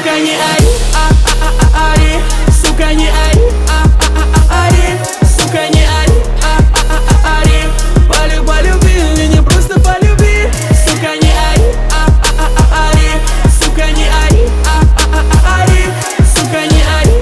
сука, не ори, ори, сука, не ори, ори, сука, не ори, ори, полюби меня, просто полюби, сука, не ори, ори, сука, не ори, ори, сука, не ори,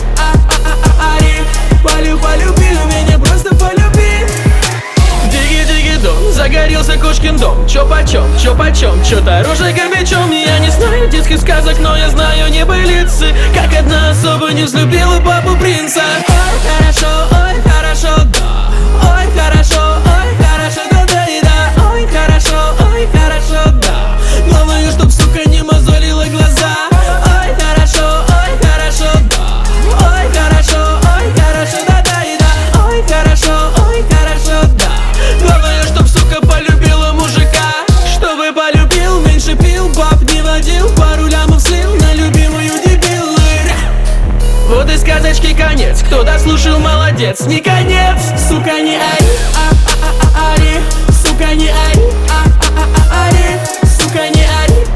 ори, полюби меня, просто полюби. Диги-диги-дон, загорелся кошкин дом. Чё почем, чё дороже мечом. Я не знаю детских сказок, но я знаю небылицы. Как одна особо не взлюбила папу принца. Ой, хорошо, да. Ой, хорошо, да, да и да. Ой, хорошо, да. Главное, чтоб, сука, не мозолила глаза. Ой, хорошо, да. Ой, хорошо, да, да и да. Ой, хорошо, да. Главное, чтоб, сука, полюбила мужика. Чтобы полюбил, меньше пил, баб не водил, пару лямов слил на любимую дебилы. Вот и сказочки конец, кто дослушал, молодец. Не конец, сука, не ори, ори, сука, не ори, ори, сука, не ори,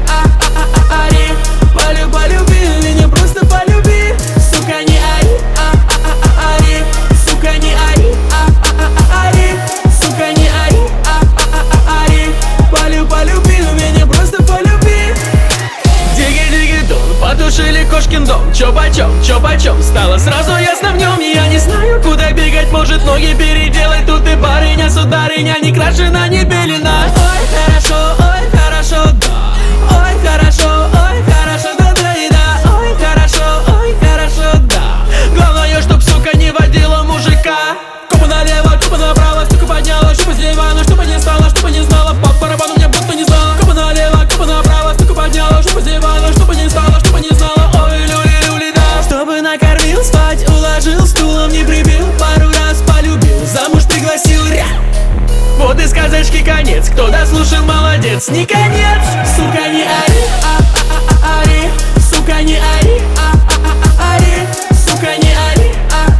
ори, полюби меня, просто полюби, сука, не ори, ори, сука, не ори, ори, сука, не ори, ори, полюби меня, просто полюби. Диги-диги-дон, потушили кошкин дом. Чё почем, стало сразу ясно в нем. Я не знаю, куда бегать, может ноги переделать. Тут и барыня, сударыня, не крашена, не белена. Ой, хорошо, да. Ой, хорошо, да, да и да. Ой, хорошо, да. Главное, чтоб, сука, не водила мужика. Копа налево, копа направо, стука подняла, чтобы слева, но чтобы не стало, чтобы не знала. По барабану мне будто не знала. Копа налево, копа направо, стука подняла, чтобы слева, но чтобы не стало, чтобы не знала. Ой, люли, да. Чтобы накормил, спать уложил, стулом не прибил, пару раз полюбил, замуж пригласил. Вот и сказочки конец, кто дослушал, молодец. Не конец, сука, не ори, ори, сука, не ори, ори, сука, не ори,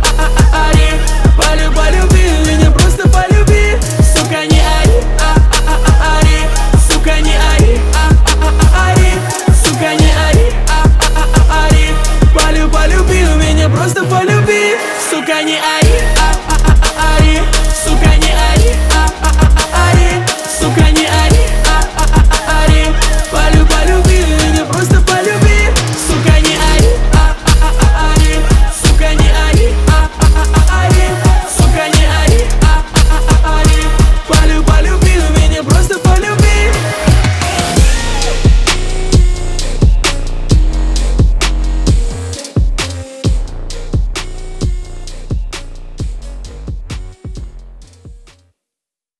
ори, полюби меня, просто полюби, сука, не ори, ори, сука, не ори, ори, сука, не ори, ори, полюби меня, просто полюби, сука, не ори, ори, сука, не ори, ори, сука, не ори.